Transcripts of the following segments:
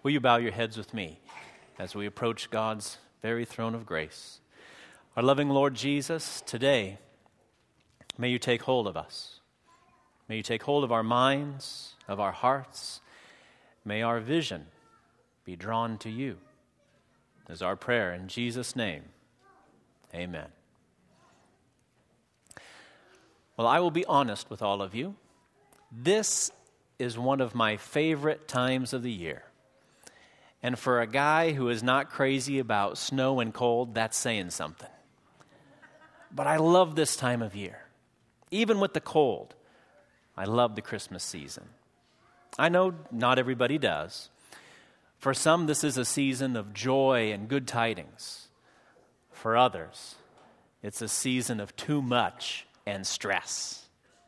Will you bow your heads with me as we approach God's very throne of grace? Our loving Lord Jesus, today, may you take hold of us. May you take hold of our minds, of our hearts. May our vision be drawn to you. Is our prayer in Jesus' name. Amen. Well, I will be honest with all of you. This is one of my favorite times of the year. And for a guy who is not crazy about snow and cold, that's saying something. But I love this time of year. Even with the cold, I love the Christmas season. I know not everybody does. For some, this is a season of joy and good tidings. For others, it's a season of too much and stress.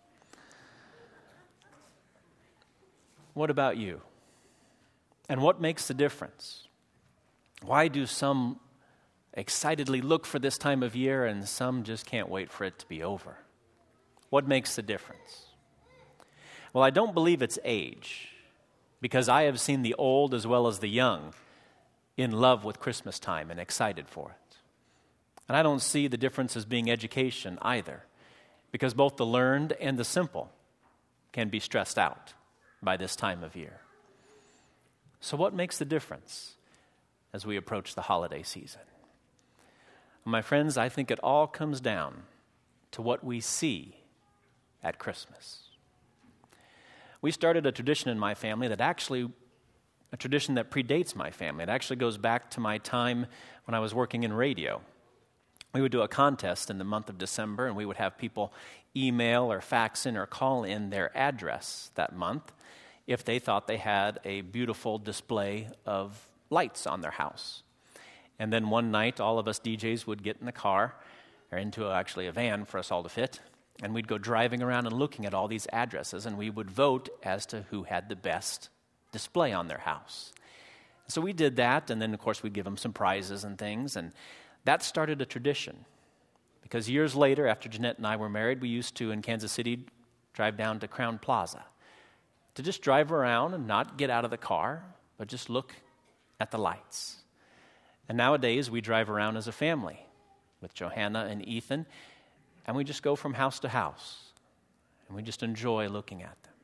What about you? And what makes the difference? Why do some excitedly look for this time of year and some just can't wait for it to be over? What makes the difference? Well, I don't believe it's age, because I have seen the old as well as the young in love with Christmas time and excited for it. And I don't see the difference as being education either, because both the learned and the simple can be stressed out by this time of year. So what makes the difference as we approach the holiday season? My friends, I think it all comes down to what we see at Christmas. We started a tradition in my family a tradition that predates my family. It actually goes back to my time when I was working in radio. We would do a contest in the month of December, and we would have people email or fax in or call in their address that month if they thought they had a beautiful display of lights on their house. And then one night, all of us DJs would get in the car, or into a van for us all to fit, and we'd go driving around and looking at all these addresses, and we would vote as to who had the best display on their house. So we did that, and then, of course, we'd give them some prizes and things, and that started a tradition. Because years later, after Jeanette and I were married, we used to, in Kansas City, drive down to Crowne Plaza to just drive around and not get out of the car, but just look at the lights. And nowadays, we drive around as a family with Johanna and Ethan, and we just go from house to house, and we just enjoy looking at them.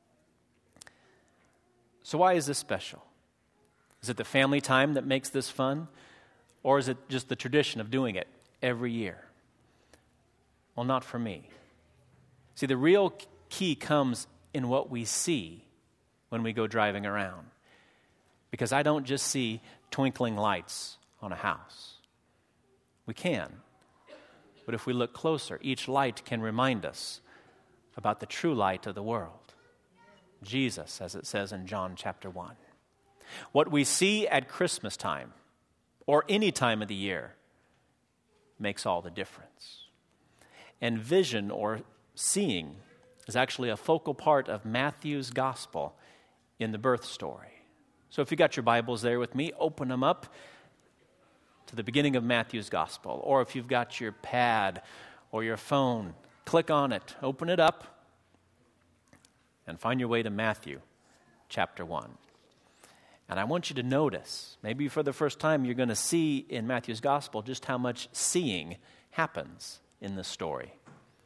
So why is this special? Is it the family time that makes this fun, or is it just the tradition of doing it every year? Well, not for me. See, the real key comes in what we see when we go driving around. Because I don't just see twinkling lights on a house. We can. But if we look closer, each light can remind us about the true light of the world. Jesus, as it says in John chapter 1. What we see at Christmas time, or any time of the year, makes all the difference. And vision, or seeing, is actually a focal part of Matthew's gospel in the birth story. So if you got your Bibles there with me, open them up to the beginning of Matthew's gospel. Or if you've got your pad or your phone, click on it, open it up, and find your way to Matthew chapter 1. And I want you to notice, maybe for the first time, you're going to see in Matthew's gospel just how much seeing happens in this story.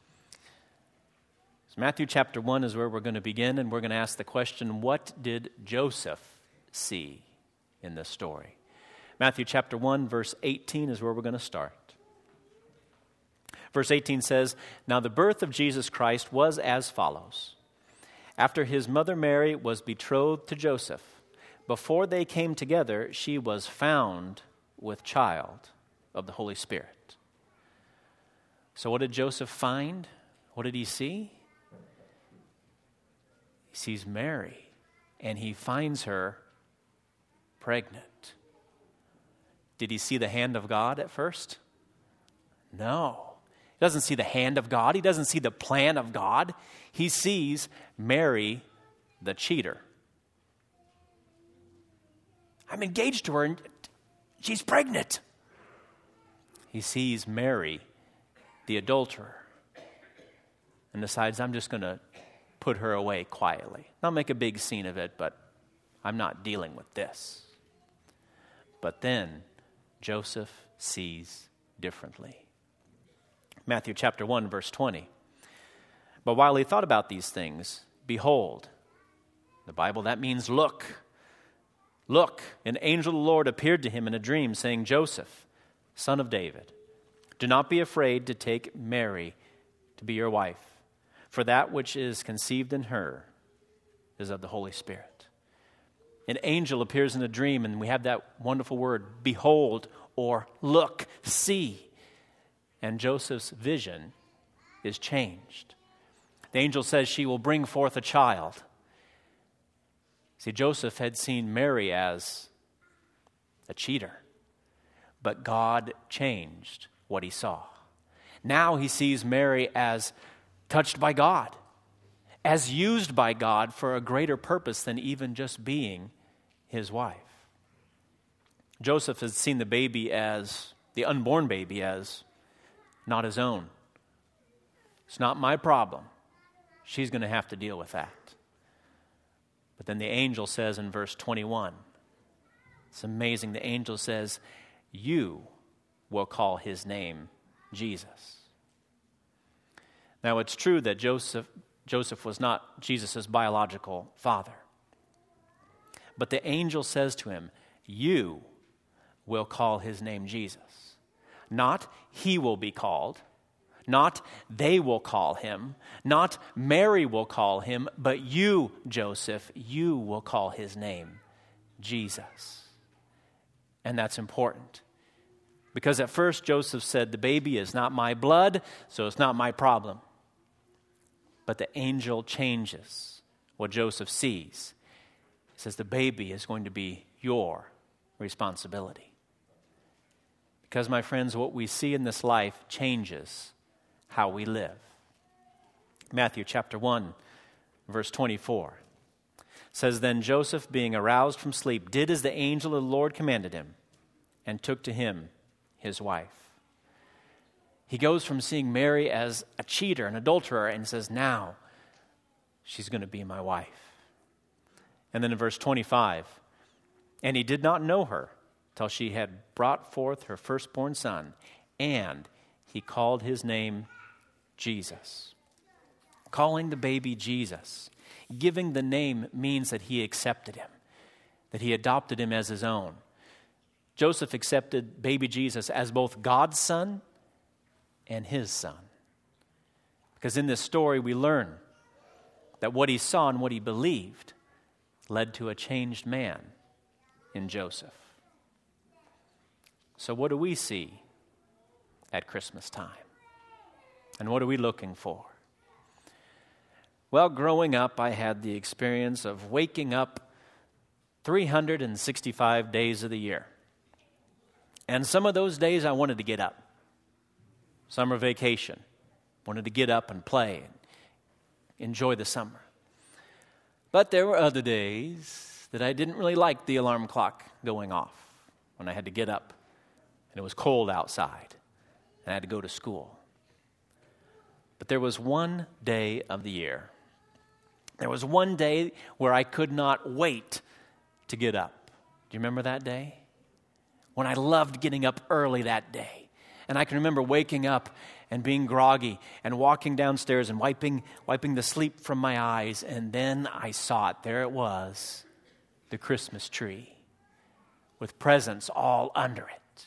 So Matthew chapter 1 is where we're going to begin, and we're going to ask the question, what did Joseph see in this story? Matthew chapter 1, verse 18 is where we're going to start. Verse 18 says, "Now the birth of Jesus Christ was as follows. After his mother Mary was betrothed to Joseph, before they came together, she was found with child of the Holy Spirit." So what did Joseph find? What did he see? He sees Mary, and he finds her pregnant. Did he see the hand of God at first? No. He doesn't see the hand of God. He doesn't see the plan of God. He sees Mary, the cheater. I'm engaged to her, and she's pregnant. He sees Mary, the adulterer, and decides, I'm just going to put her away quietly. Not make a big scene of it, but I'm not dealing with this. But then Joseph sees differently. Matthew chapter 1, verse 20. But while he thought about these things, behold, the Bible, that means look. Look, an angel of the Lord appeared to him in a dream, saying, Joseph, son of David, do not be afraid to take Mary to be your wife, for that which is conceived in her is of the Holy Spirit. An angel appears in a dream, and we have that wonderful word, behold, or look, see. And Joseph's vision is changed. The angel says she will bring forth a child. See, Joseph had seen Mary as a cheater, but God changed what he saw. Now he sees Mary as touched by God, as used by God for a greater purpose than even just being his wife. Joseph has seen the unborn baby as not his own. It's not my problem. She's going to have to deal with that. But then the angel says in verse 21, it's amazing, the angel says, you will call his name Jesus. Now it's true that Joseph was not Jesus' biological father. But the angel says to him, you will call his name Jesus. Not he will be called, not they will call him, not Mary will call him, but you, Joseph, you will call his name Jesus. And that's important. Because at first Joseph said, the baby is not my blood, so it's not my problem. But the angel changes what Joseph sees. He says, the baby is going to be your responsibility. Because, my friends, what we see in this life changes how we live. Matthew chapter 1, verse 24 says, Then Joseph, being aroused from sleep, did as the angel of the Lord commanded him, and took to him his wife. He goes from seeing Mary as a cheater, an adulterer, and says, now she's going to be my wife. And then in verse 25, and he did not know her till she had brought forth her firstborn son, and he called his name Jesus. Calling the baby Jesus, giving the name means that he accepted him, that he adopted him as his own. Joseph accepted baby Jesus as both God's son and his son. Because in this story we learn that what he saw and what he believed led to a changed man in Joseph. So what do we see at Christmas time? And what are we looking for? Well, growing up, I had the experience of waking up 365 days of the year. And some of those days I wanted to get up. Summer vacation. Wanted to get up and play and enjoy the summer. But there were other days that I didn't really like the alarm clock going off when I had to get up and it was cold outside and I had to go to school. But there was one day of the year. There was one day where I could not wait to get up. Do you remember that day? When I loved getting up early that day. And I can remember waking up and being groggy and walking downstairs and wiping the sleep from my eyes. And then I saw it. There it was, the Christmas tree with presents all under it.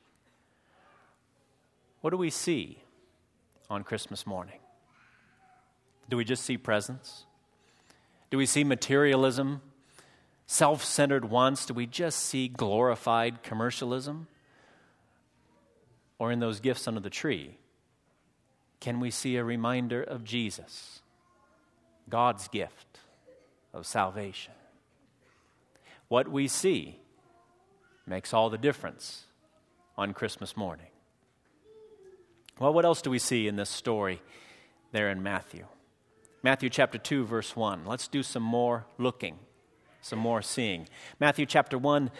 What do we see on Christmas morning? Do we just see presents? Do we see materialism, self-centered wants? Do we just see glorified commercialism? Or in those gifts under the tree, can we see a reminder of Jesus, God's gift of salvation? What we see makes all the difference on Christmas morning. Well, what else do we see in this story there in Matthew? Matthew chapter 2, verse 1. Let's do some more looking, some more seeing. Matthew chapter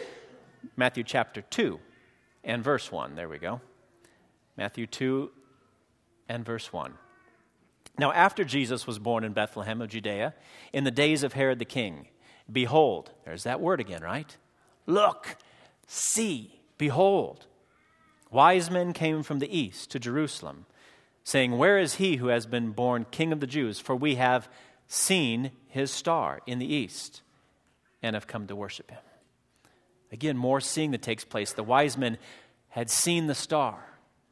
2 and verse 1. There we go. Matthew 2 and verse 1. Now after Jesus was born in Bethlehem of Judea, in the days of Herod the king, Behold. There's that word again, right? Look, see, behold. Wise men came from the east to Jerusalem, saying, where is he who has been born King of the Jews? For we have seen his star in the east and have come to worship him. Again, more seeing that takes place. The wise men had seen the star.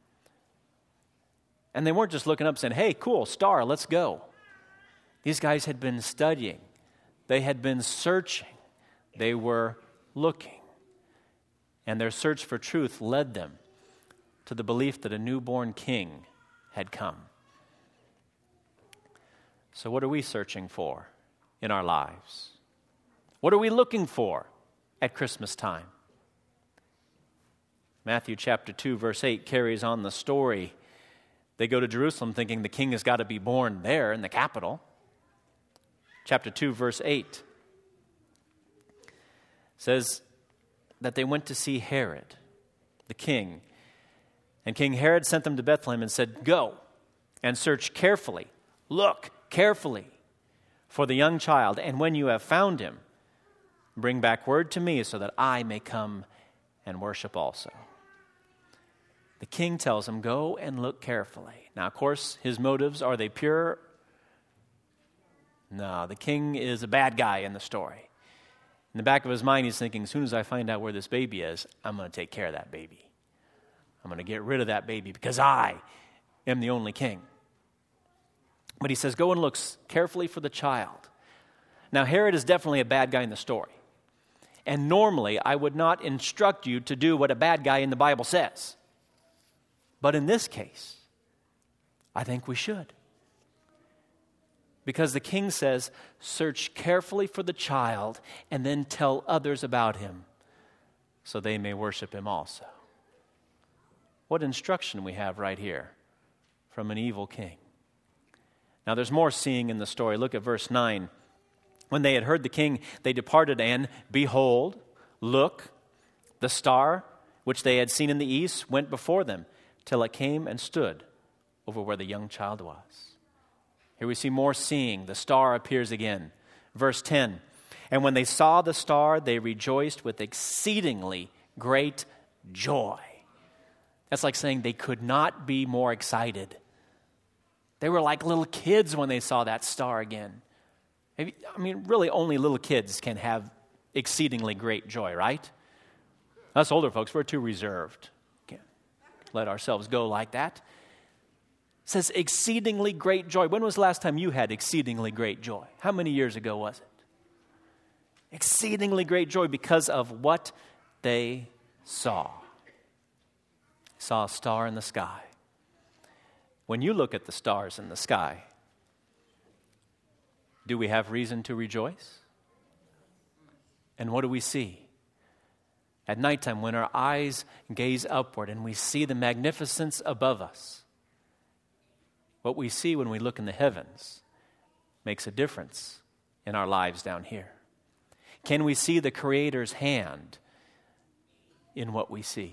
And they weren't just looking up saying, hey, cool, star, let's go. These guys had been studying. They had been searching. They were looking. And their search for truth led them to the belief that a newborn king had come. So what are we searching for in our lives? What are we looking for at Christmas time? Matthew chapter 2, verse 8 carries on the story. They go to Jerusalem thinking the king has got to be born there in the capital. Chapter 2, verse 8 says that they went to see Herod, the king. And King Herod sent them to Bethlehem and said, go and search carefully, look carefully for the young child. And when you have found him, bring back word to me so that I may come and worship also. The king tells him, go and look carefully. Now, of course, his motives, are they pure? No, the king is a bad guy in the story. In the back of his mind, he's thinking, as soon as I find out where this baby is, I'm going to take care of that baby. I'm going to get rid of that baby because I am the only king. But he says, go and look carefully for the child. Now, Herod is definitely a bad guy in the story. And normally, I would not instruct you to do what a bad guy in the Bible says. But in this case, I think we should. Because the king says, search carefully for the child and then tell others about him so they may worship him also. What instruction we have right here from an evil king. Now there's more seeing in the story. Look at verse 9. When they had heard the king, they departed, and behold, look, the star which they had seen in the east went before them till it came and stood over where the young child was. Here we see more seeing. The star appears again. Verse 10, and when they saw the star, they rejoiced with exceedingly great joy. That's like saying they could not be more excited. They were like little kids when they saw that star again. I mean, really only little kids can have exceedingly great joy, right? Us older folks, we're too reserved. Can't let ourselves go like that. It says exceedingly great joy. When was the last time you had exceedingly great joy? How many years ago was it? Exceedingly great joy because of what they saw. Saw a star in the sky. When you look at the stars in the sky, do we have reason to rejoice? And what do we see? At nighttime, when our eyes gaze upward and we see the magnificence above us, what we see when we look in the heavens makes a difference in our lives down here. Can we see the Creator's hand in what we see?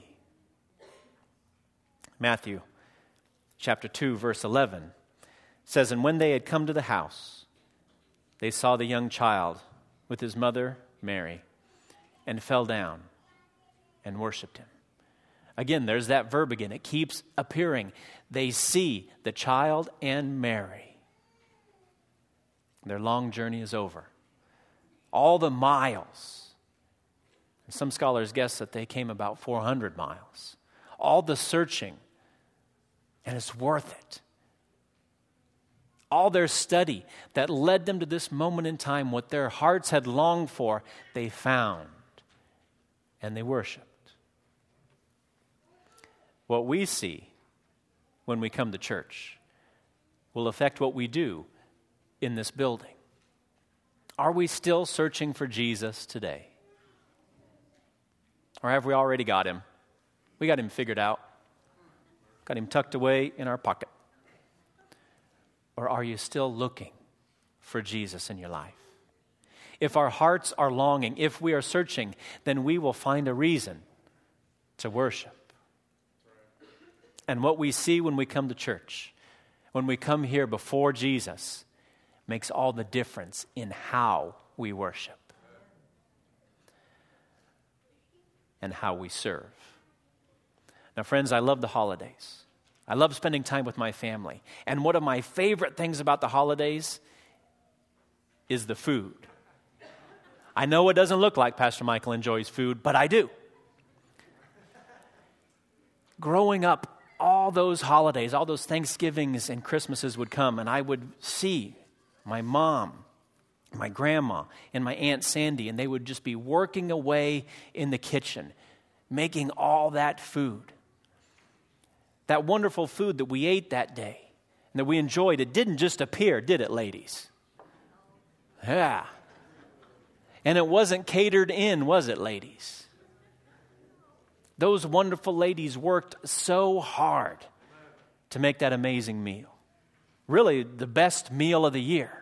Matthew chapter 2, verse 11 says, and when they had come to the house, they saw the young child with his mother, Mary, and fell down and worshiped him. Again, there's that verb again. It keeps appearing. They see the child and Mary. Their long journey is over. All the miles. And some scholars guess that they came about 400 miles. All the searching. And it's worth it. All their study that led them to this moment in time, what their hearts had longed for, they found and they worshiped. What we see when we come to church will affect what we do in this building. Are we still searching for Jesus today? Or have we already got him? We got him figured out. Got him tucked away in our pocket. Or are you still looking for Jesus in your life? If our hearts are longing, if we are searching, then we will find a reason to worship. And what we see when we come to church, when we come here before Jesus, makes all the difference in how we worship. and how we serve. Now, friends, I love the holidays. I love spending time with my family. And one of my favorite things about the holidays is the food. I know it doesn't look like Pastor Michael enjoys food, but I do. Growing up, all those holidays, all those Thanksgivings and Christmases would come, and I would see my mom, my grandma, and my Aunt Sandy, and they would just be working away in the kitchen, making all that food. That wonderful food that we ate that day and that we enjoyed, it didn't just appear, did it, ladies? Yeah. And it wasn't catered in, was it, ladies? Those wonderful ladies worked so hard to make that amazing meal. Really, the best meal of the year.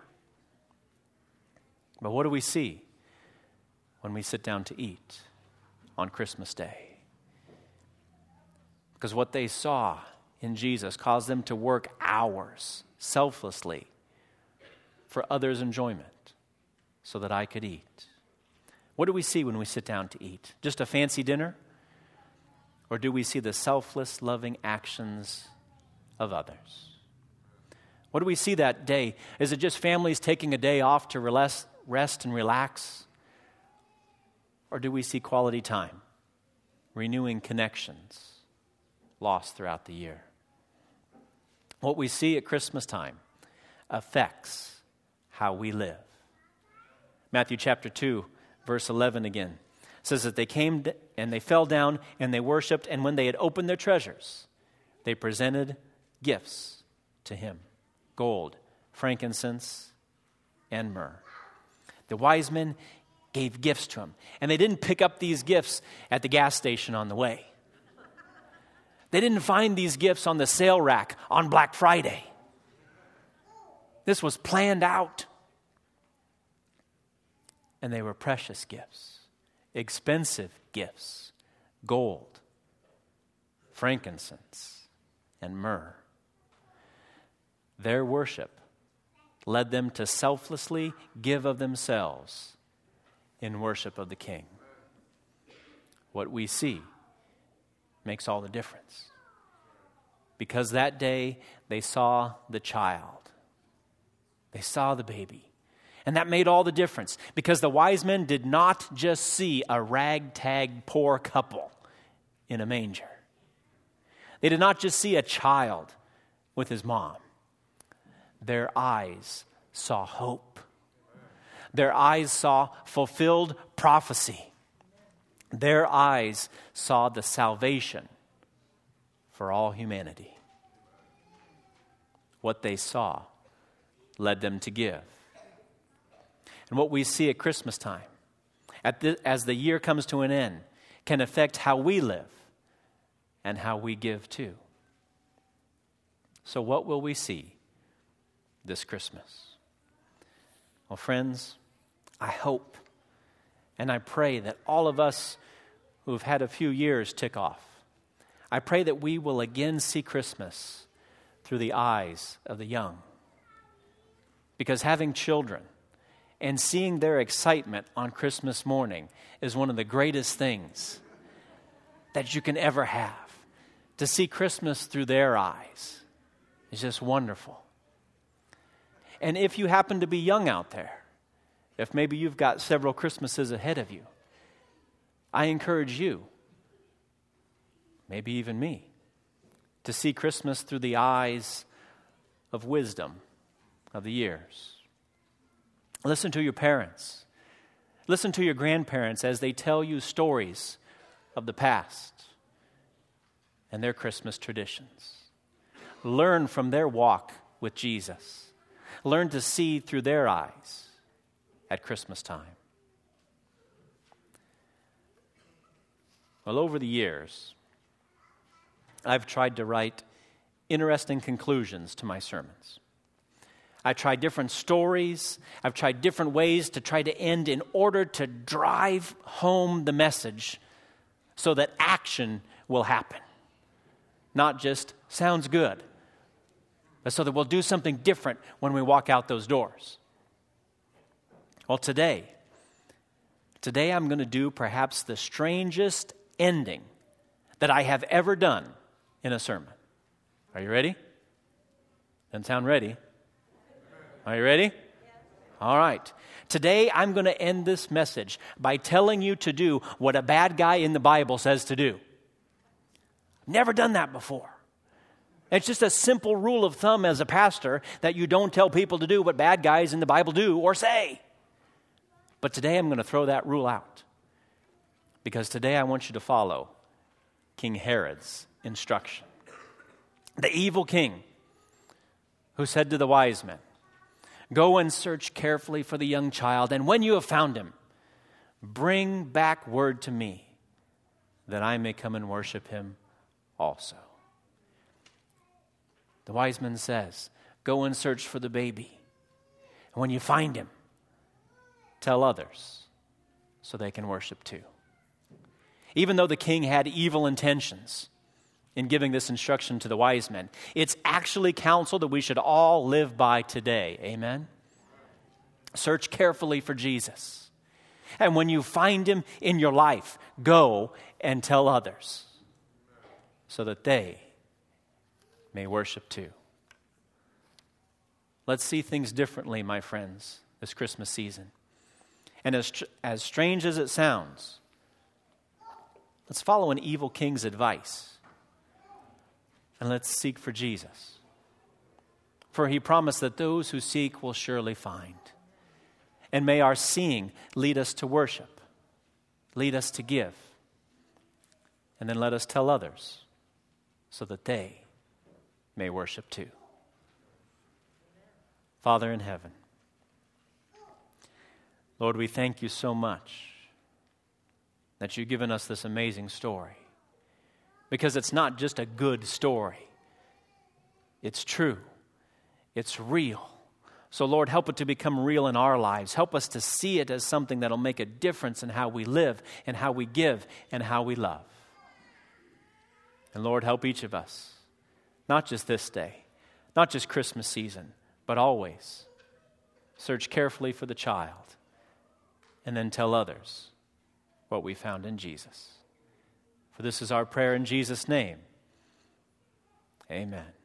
But what do we see when we sit down to eat on Christmas Day? Because what they saw in Jesus caused them to work hours selflessly for others' enjoyment so that I could eat. What do we see when we sit down to eat? Just a fancy dinner? Or do we see the selfless, loving actions of others? What do we see that day? Is it just families taking a day off to rest and relax? Or do we see quality time, renewing connections lost throughout the year? What we see at Christmas time affects how we live. Matthew chapter 2, verse 11 again says that they came and they fell down and they worshiped, and when they had opened their treasures, they presented gifts to him: gold, frankincense, and myrrh. The wise men gave gifts to him, and they didn't pick up these gifts at the gas station on the way. They didn't find these gifts on the sale rack on Black Friday. This was planned out. And they were precious gifts, expensive gifts: gold, frankincense, and myrrh. Their worship led them to selflessly give of themselves in worship of the King. What we see makes all the difference. Because that day they saw the child. They saw the baby. And that made all the difference. Because the wise men did not just see a ragtag poor couple in a manger. They did not just see a child with his mom. Their eyes saw hope. Their eyes saw fulfilled prophecy. Their eyes saw the salvation for all humanity. What they saw led them to give. And what we see at Christmas time, as the year comes to an end, can affect how we live and how we give too. So what will we see this Christmas? Well, friends, I hope and I pray that all of us who've had a few years tick off, I pray that we will again see Christmas through the eyes of the young. Because having children and seeing their excitement on Christmas morning is one of the greatest things that you can ever have. To see Christmas through their eyes is just wonderful. And if you happen to be young out there, if maybe you've got several Christmases ahead of you, I encourage you, maybe even me, to see Christmas through the eyes of wisdom of the years. Listen to your parents. Listen to your grandparents as they tell you stories of the past and their Christmas traditions. Learn from their walk with Jesus. Learn to see through their eyes at Christmas time. Well, over the years, I've tried to write interesting conclusions to my sermons. I tried different stories. I've tried different ways to try to end in order to drive home the message so that action will happen. Not just sounds good, but so that we'll do something different when we walk out those doors. Well, today I'm going to do perhaps the strangest ending that I have ever done in a sermon. Are you ready? Doesn't sound ready. Are you ready? All right. Today I'm going to end this message by telling you to do what a bad guy in the Bible says to do. Never done that before. It's just a simple rule of thumb as a pastor that you don't tell people to do what bad guys in the Bible do or say. But today I'm going to throw that rule out, because today I want you to follow King Herod's instruction. The evil king who said to the wise men, "Go and search carefully for the young child, and when you have found him, bring back word to me that I may come and worship him also." The wise man says, "Go and search for the baby. And when you find him, tell others so they can worship too." Even though the king had evil intentions in giving this instruction to the wise men, it's actually counsel that we should all live by today. Amen? Search carefully for Jesus. And when you find him in your life, go and tell others so that they may worship too. Let's see things differently, my friends, this Christmas season. And as strange as it sounds, let's follow an evil king's advice. And let's seek for Jesus. For he promised that those who seek will surely find. And may our seeing lead us to worship, lead us to give, and then let us tell others so that they may worship too. Father in heaven, Lord, we thank you so much that you've given us this amazing story, because it's not just a good story. It's true. It's real. So Lord, help it to become real in our lives. Help us to see it as something that'll make a difference in how we live and how we give and how we love. And Lord, help each of us, not just this day, not just Christmas season, but always search carefully for the child and then tell others what we found in Jesus. For this is our prayer in Jesus' name. Amen.